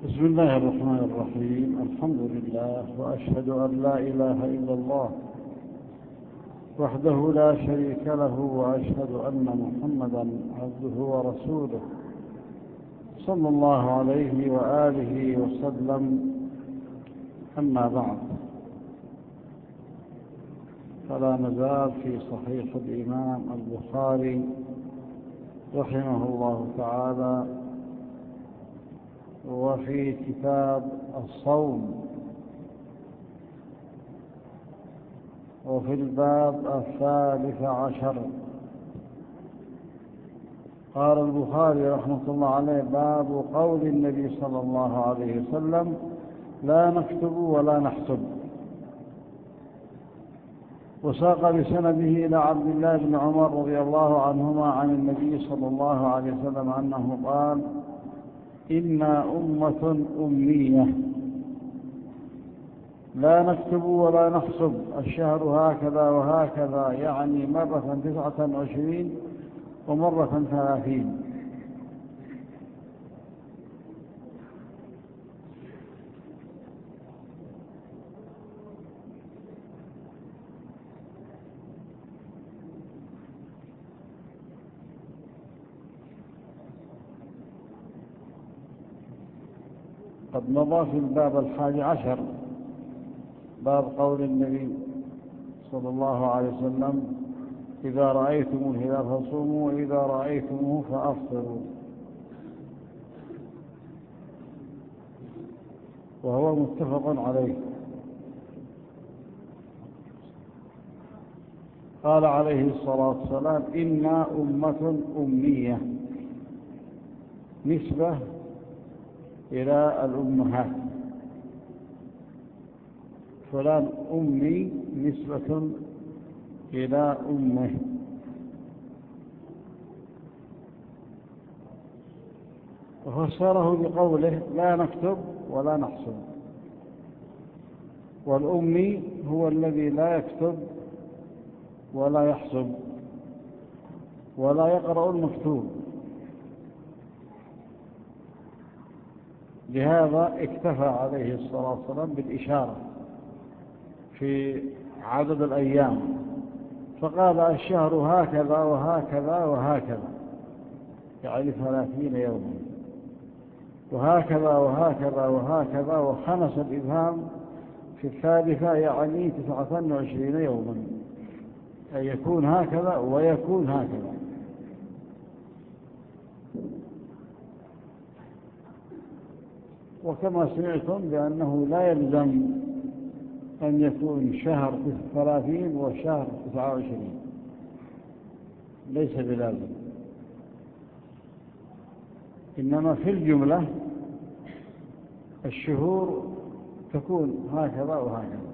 بسم الله الرحمن الرحيم. الحمد لله، وأشهد أن لا إله إلا الله وحده لا شريك له، وأشهد أن محمدا عبده ورسوله صلى الله عليه وآله وسلم. أما بعد، فلا نزال في صحيح الإمام البخاري رحمه الله تعالى، وفي كتاب الصوم، وفي الباب 13. قال البخاري رحمه الله عليه: باب قول النبي صلى الله عليه وسلم: لا نكتب ولا نحسب. وساق بسنده إلى عبد الله بن عمر رضي الله عنهما عن النبي صلى الله عليه وسلم أنه قال: إنا أمة أمية لا نكتب ولا نحسب، الشهر هكذا وهكذا، يعني مرة 29 ومرة 30. قد مضى في الباب 11 باب قول النبي صلى الله عليه وسلم: إذا رأيتم الهلال فصوموا، وإذا رأيتموه فأفطروا. وهو متفق عليه. قال عليه الصلاة والسلام: إنا أمة أمية، نسبة إلى الأمهات، فلان أمي نسبة إلى أمه. وفسره بقوله: لا نكتب ولا نحسب. والأمي هو الذي لا يكتب ولا يحسب ولا يقرأ المكتوب. لهذا اكتفى عليه الصلاة والسلام بالإشارة في عدد الأيام، فقال: الشهر هكذا وهكذا وهكذا، يعني 30 يوما، وهكذا وهكذا وهكذا، وخنس الإبهام في الثالثة، يعني 29 يوما، أي يكون هكذا ويكون هكذا. وكما سمعتم بأنه لا يلزم أن يكون شهر 30 وشهر 29، ليس بلازم، إنما في الجملة الشهور تكون هكذا وهكذا،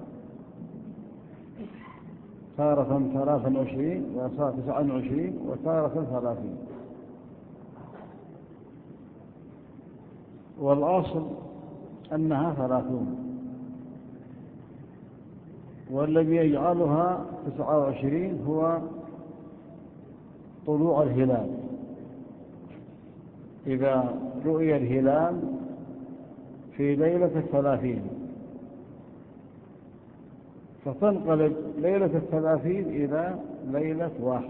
تارة 23 وتارة 29 وتارة 30. والأصل أنها 30، والذي يجعلها 29 هو طلوع الهلال. إذا رؤي الهلال في ليلة 30 فتنقلب ليلة 30 إلى ليلة 1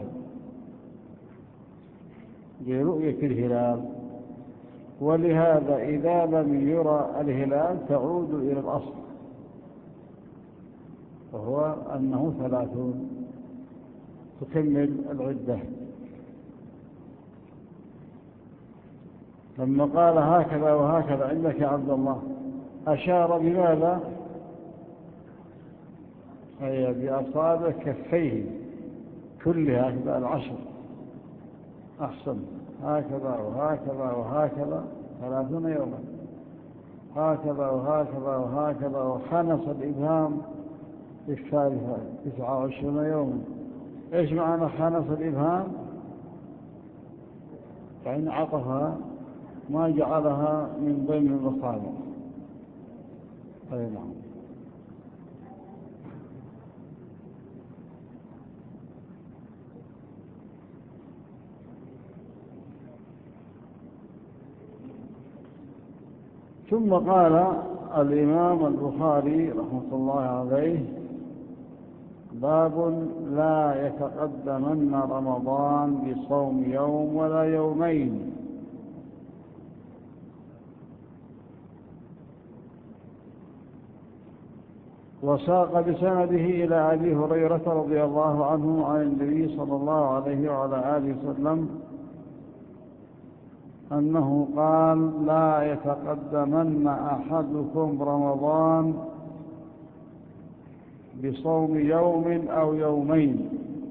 لرؤية الهلال. ولهذا إذا لم يرى الهلال تعود إلى الأصل، وهو أنه 30 تكمل العدة. لما قال هكذا وهكذا عندك يا عبد الله، أشار بماذا؟ أي بأصابع كفيه كلها، هكذا 10. أحسن، هكذا وهكذا وهكذا 30 يوما، هكذا وهكذا وهكذا، وخنس الإبهام في الثالثة 29 يوما. إيش معنى خنس الإبهام؟ يعني عطفها، ما جعلها من ضمن الأصابع. أي نعم. ثم قال الإمام البخاري رحمة الله عليه: باب لا يتقدمن رمضان بصوم يوم ولا يومين. وساق بسنده إلى أبي هريرة رضي الله عنه عن النبي صلى الله عليه وعلى آله وسلم أنه قال: لا يتقدمن أحدكم رمضان بصوم يوم أو يومين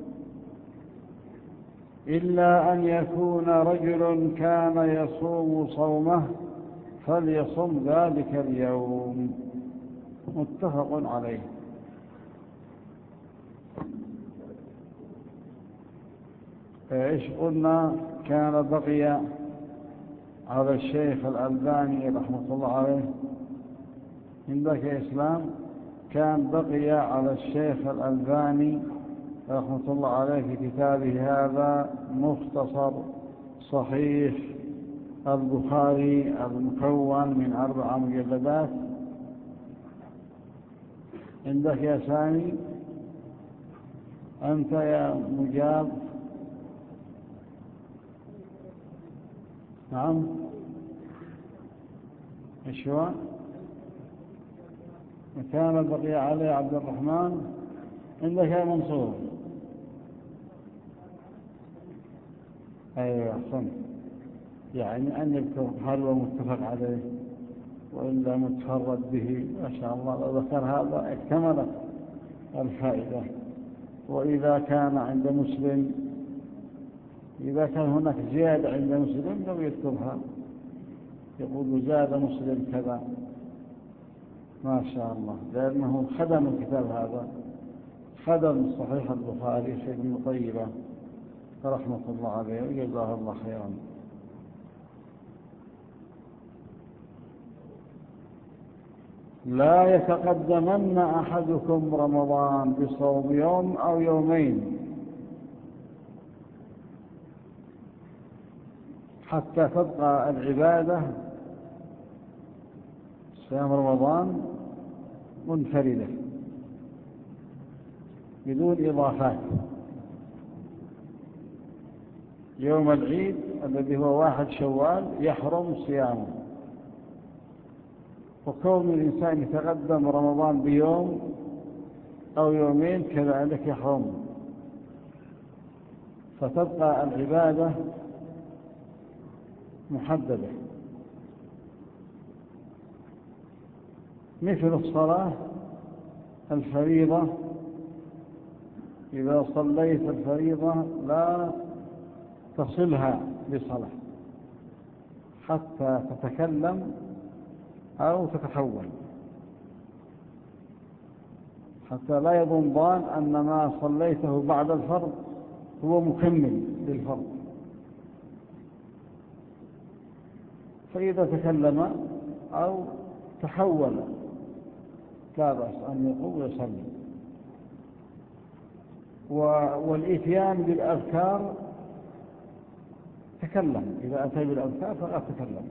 إلا أن يكون رجل كان يصوم صومه فليصم ذلك اليوم. متفق عليه. إيش قلنا؟ كان بقي على الشيخ الألباني رحمة الله عليه عندك إسلام، كان بقي على الشيخ الألباني رحمة الله عليه في كتابه هذا مختصر صحيح البخاري المكون من 4 مجلدات. عندك يا سامي؟ أنت يا مجاب؟ نعم. إيش هو؟ كان بقي عليه عبد الرحمن. عندك يا منصور؟ أيوة أحسن. يعني أن يذكر هل هو متفق عليه وإلا متفرد به. ما شاء الله، لو ذكر هذا اكتملت الفائدة. وإذا كان عند مسلم، إذا كان هناك زيادة عند مسلم لم يذكرها، يقول زاد مسلم كذا. ما شاء الله، لأنه خدم الكتاب هذا، خدم صحيح البخاري شيء من طيبة رحمة الله عليه وجزاه الله خيرا. لا يتقدمن أحدكم رمضان بصوم يوم أو يومين حتى تبقى العبادة صيام رمضان منفردة بدون إضافات. يوم العيد الذي هو 1 شوال يحرم صيامه، وكون الإنسان يتقدم رمضان بيوم أو يومين كذلك يحرم، فتبقى العبادة محددة. مثل الصلاة الفريضة، إذا صليت الفريضة لا تصلها بصلاة حتى تتكلم أو تتحول، حتى لا يظن ظان أن ما صليته بعد الفرض هو مكمل للفرض. فإذا تكلم أو تحول لا بأس أن يقوم ويصلي. والإتيان بالأذكار تكلم، إذا أتى بالأذكار فقد تكلم.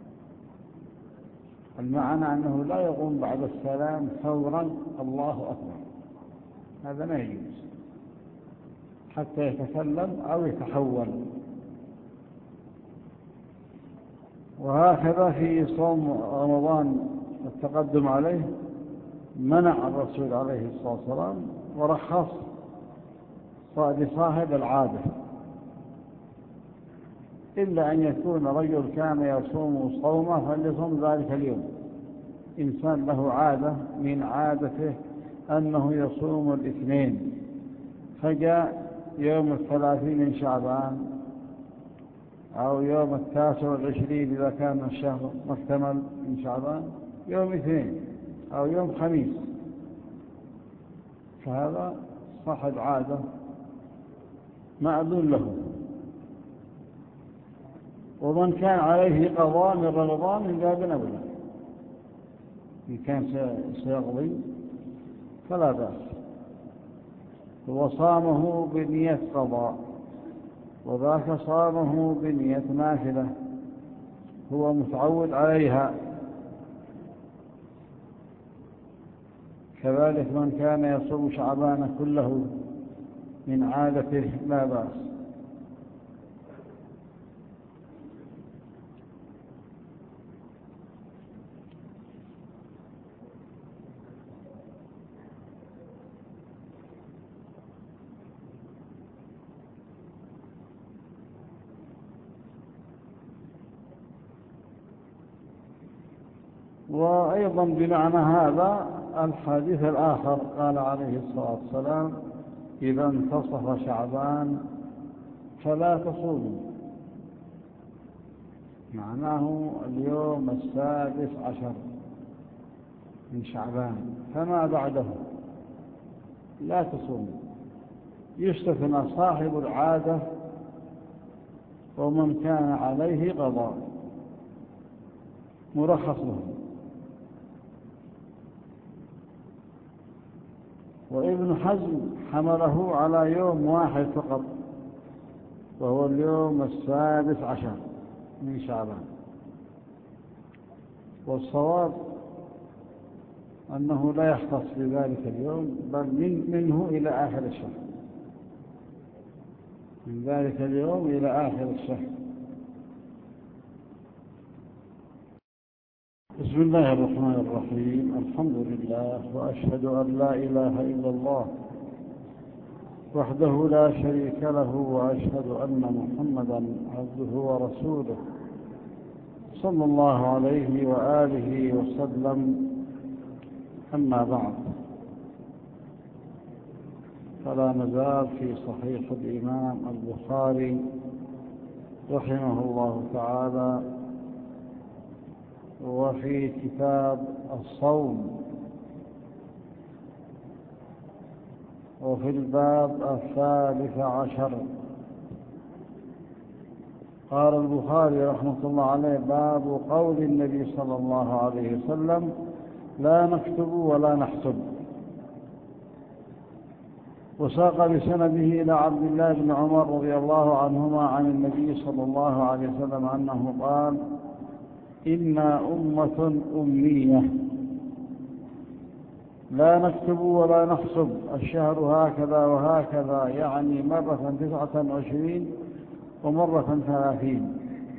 المعنى أنه لا يقوم بعد السلام فورا الله أكبر، هذا ما يجوز حتى يتكلم أو يتحول. وهكذا في صوم رمضان التقدم عليه منع الرسول عليه الصلاة والسلام ورخص لصاحب العادة، إلا أن يكون رجل كان يصوم صومه فليصوم ذلك اليوم. إنسان له عادة من عادته أنه يصوم الاثنين، فجاء يوم 30 من شعبان أو يوم 29 إذا كان الشهر مكتمل من شعبان، يوم 2 أو يوم خميس، فهذا صاحب عادة معذور له. ومن كان عليه قضاء من رمضان من باب أولى، إن كان سيقضي فلا بأس. وصامه بنية قضاء، وذاك صامه بنية نافلة هو متعود عليها كذلك من كان يصوم شعبان كله من عادته لا بأس. وأيضا بمعنى هذا الحديث الآخر قال عليه الصلاة والسلام: إذا انتصف شعبان فلا تصوموا، معناه اليوم 16 من شعبان فما بعده لا تصوموا. يستثنى صاحب العادة ومن كان عليه قضاء مرخص له. وابن حزم حمله على يوم واحد فقط، وهو اليوم 16 من شعبان. والصواب أنه لا يختص بذلك اليوم، بل منه إلى آخر الشهر، من ذلك اليوم إلى آخر الشهر. بسم الله الرحمن الرحيم. الحمد لله، وأشهد أن لا إله إلا الله وحده لا شريك له، وأشهد أن محمدا عبده ورسوله صلى الله عليه وآله وسلم. أما بعد، فلا نزال في صحيح الإمام البخاري رحمه الله تعالى، وفي كتاب الصوم، وفي الباب 13. قال البخاري رحمه الله عليه: باب قول النبي صلى الله عليه وسلم: لا نكتب ولا نحسب. وساق بسنده إلى عبد الله بن عمر رضي الله عنهما عن النبي صلى الله عليه وسلم أنه قال: إنا أمة أمية لا نكتب ولا نحسب، الشهر هكذا وهكذا، يعني مرة 29 ومرة 30.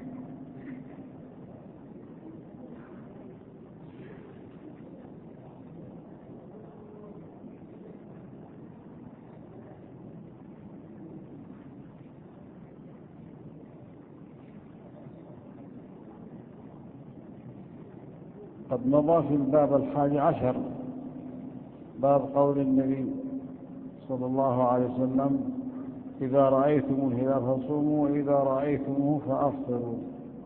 قد مضى في الباب 11 باب قول النبي صلى الله عليه وسلم: إذا رأيتم الهلال فصوموا، وإذا رأيتموه فأفطروا.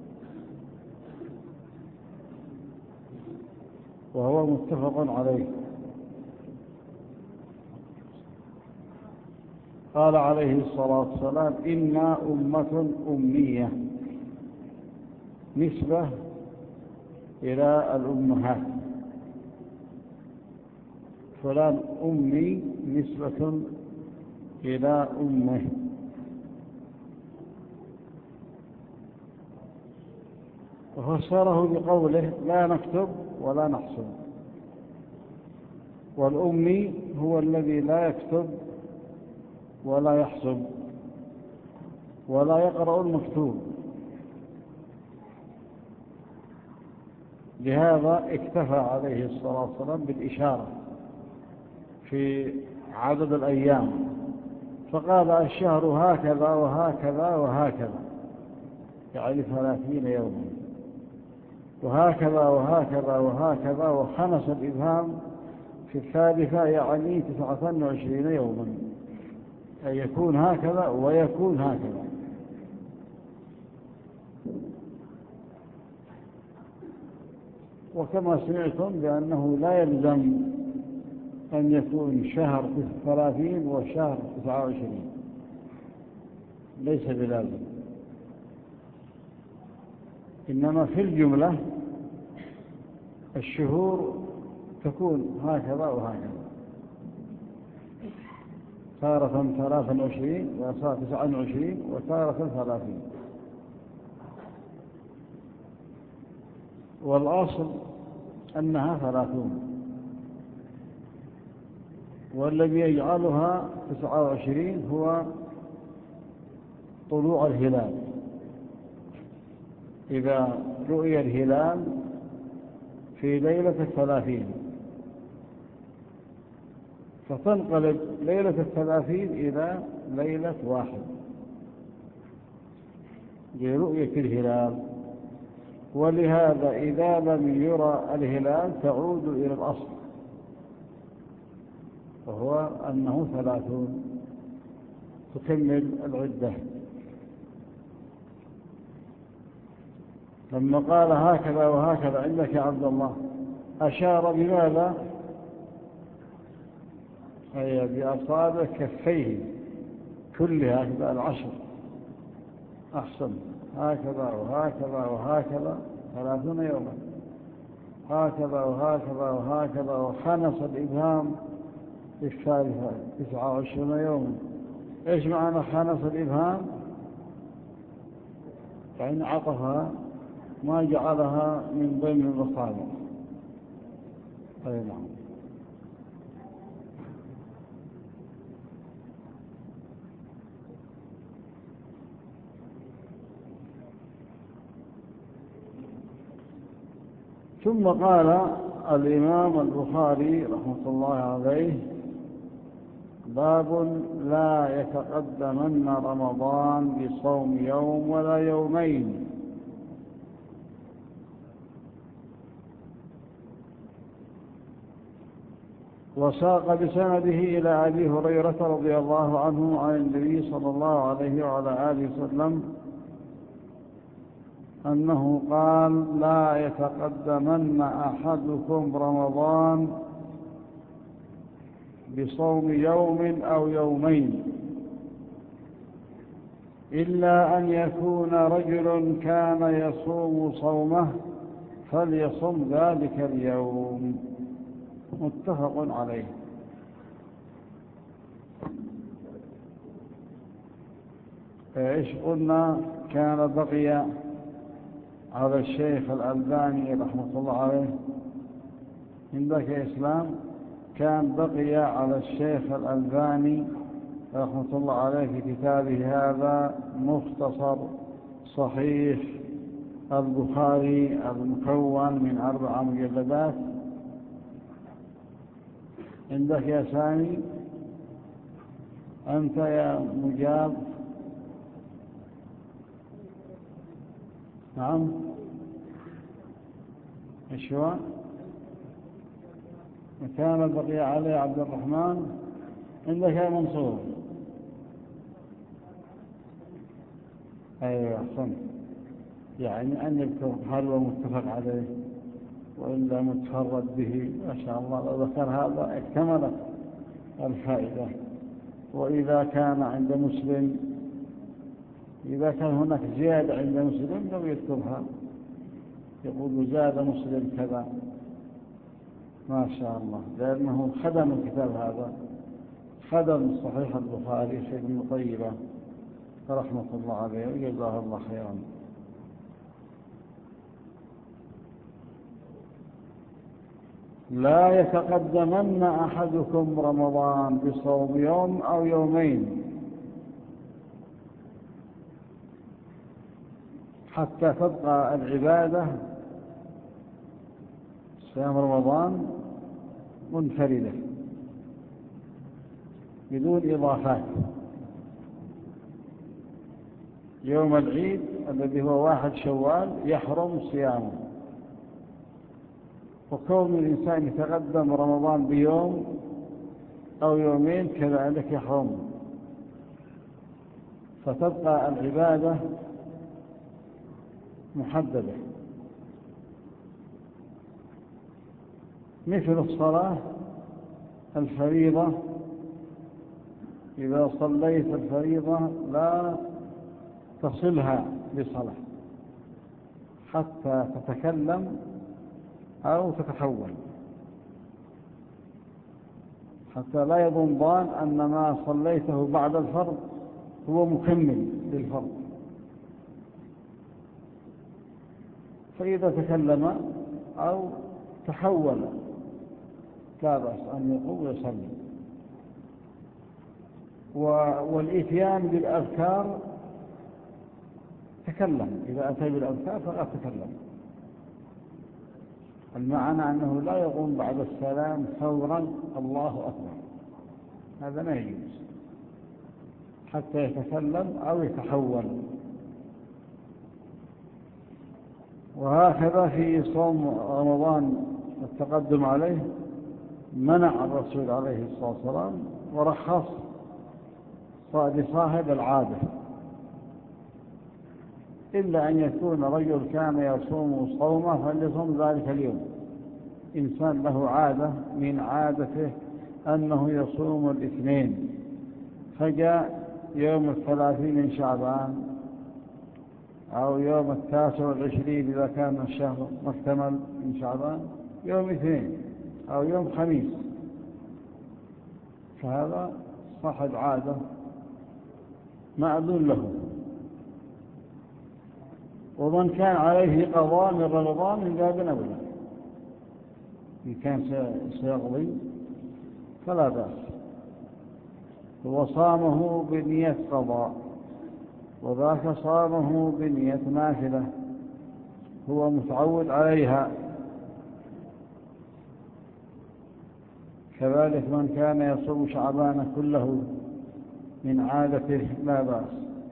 وهو متفق عليه. قال عليه الصلاة والسلام: إنا أمة أمية، نسبة إلى الأمهات، فلان أمي نسبة إلى أمه. وفسره بقوله: لا نكتب ولا نحسب. والأمي هو الذي لا يكتب ولا يحسب ولا يقرأ المكتوب. لهذا اكتفى عليه الصلاة والسلام بالإشارة في عدد الأيام، فقال: الشهر هكذا وهكذا وهكذا، يعني 30 يوما، وهكذا وهكذا وهكذا، وخمس الإبهام في الثالثة، يعني 29 يوما، أن يكون هكذا ويكون هكذا. وكما سمعتم بأنه لا يلزم أن يكون شهر 30 وشهر 29، ليس بلازم، إنما في الجملة الشهور تكون هكذا وهكذا، تارة 23 وتارة 29 وتارة 30. والأصل أنها 30. والذي يجعلها 29 هو طلوع الهلال. إذا رؤي الهلال في ليلة 30 فتنقلب ليلة 30 إلى ليلة 1 لرؤية الهلال. ولهذا إذا لم يرى الهلال تعود إلى الأصل، وهو أنه 30 تكمل العدة. لما قال هكذا وهكذا عندك يا عبد الله أشار بماذا؟ أي بأصابع كفيه كلها هكذا 10. أحسن، هكذا وهكذا وهكذا 30 يوما، هكذا وهكذا وهكذا، وخنص الإبهام الثالثة 29 يوما. إيش معنى خنص الإبهام؟ يعني عطفها ما جعلها من ضمن الأصابع. أي نعم. ثم قال الإمام البخاري رحمة الله عليه: باب لا يتقدمن رمضان بصوم يوم ولا يومين. وساق بسنده إلى أبي هريرة رضي الله عنه عن النبي صلى الله عليه وعلى آله وسلم أنه قال: لا يتقدمن أحدكم رمضان بصوم يوم أو يومين إلا أن يكون رجل كان يصوم صومه فليصم ذلك اليوم. متفق عليه. إيش قلنا؟ كان بقي على الشيخ الألباني رحمة الله عليه، عندك إسلام، كان بقي على الشيخ الألباني رحمة الله عليه في كتابه هذا مختصر صحيح البخاري المكون من 4 مجلدات. عندك يا سامي؟ أنت يا مجاب؟ نعم. إيش هو؟ كان بقي عليه عبد الرحمن. عندك يا منصور؟ أيوة أحسن. يعني أن يذكر هل هو متفق عليه وإلا متفرد به. ما شاء الله لو ذكر هذا اكتملت الفائدة. وإذا كان عند مسلم، إذا كان هناك زيادة عند مسلم لو يذكرها، يقول زاد مسلم كذا. ما شاء الله، لأنه خدم الكتاب هذا، خدم صحيح البخاري سيد ابن طيبة رحمة الله عليه وجزاه الله خيرا. لا يتقدمن أحدكم رمضان بصوم يوم أو يومين حتى تبقى العبادة صيام رمضان منفردة بدون إضافات. يوم العيد الذي هو 1 شوال يحرم صيامه، وكون الإنسان يتقدم رمضان بيوم أو يومين كذلك يحرم، فتبقى العبادة محددة. مثل الصلاة الفريضة، إذا صليت الفريضة لا تصلها بصلاة حتى تتكلم أو تتحول، حتى لا يظن ظان أن ما صليته بعد الفرض هو مكمل للفرض. فإذا تكلم أو تحول لا بأس أن يقوم ويصلي. والإتيان بالأذكار تكلم، إذا أتى بالأذكار فلا تكلم. المعنى أنه لا يقوم بعد السلام فورا الله أكبر، هذا ما يجوز حتى يتكلم أو يتحول. وهكذا في صوم رمضان التقدم عليه منع الرسول عليه الصلاة والسلام ورخص لصاحب العادة، إلا أن يكون رجل كان يصوم صومه فليصوم ذلك اليوم. إنسان له عادة من عادته أنه يصوم الاثنين، فجاء يوم 30 من شعبان أو يوم 29 إذا كان الشهر مكتمل من شعبان، يوم اثنين أو يوم خميس، فهذا صاحب عادة معذور له. ومن كان عليه قضاء من رمضان من باب أولى، إن كان سيقضي فلا بأس، وصامه بنية قضاء، وذاك صامه بنية نافلة هو متعود عليها. كذلك من كان يصوم شعبان كله من عادته لا بأس.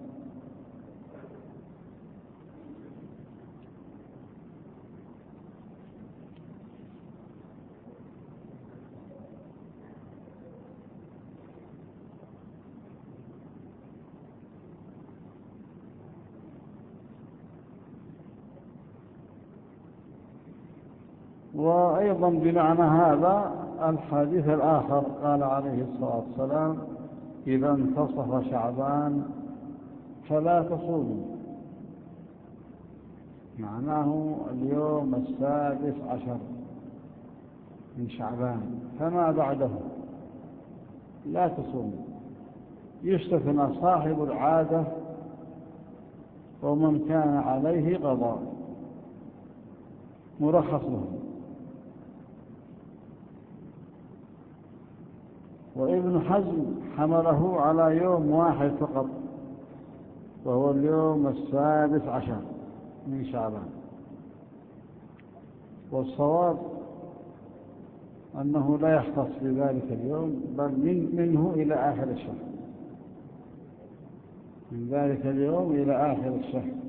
وأيضا بمعنى هذا الحديث الآخر قال عليه الصلاة والسلام: إذا انتصف شعبان فلا تصوموا، معناه اليوم 16 من شعبان فما بعده لا تصوموا. يستثنى صاحب العادة ومن كان عليه قضاء مرخص له. وابن حزم حمله على يوم واحد فقط، وهو اليوم 16 من شعبان. والصواب أنه لا يختص بذلك اليوم، بل منه إلى آخر الشهر، من ذلك اليوم إلى آخر الشهر.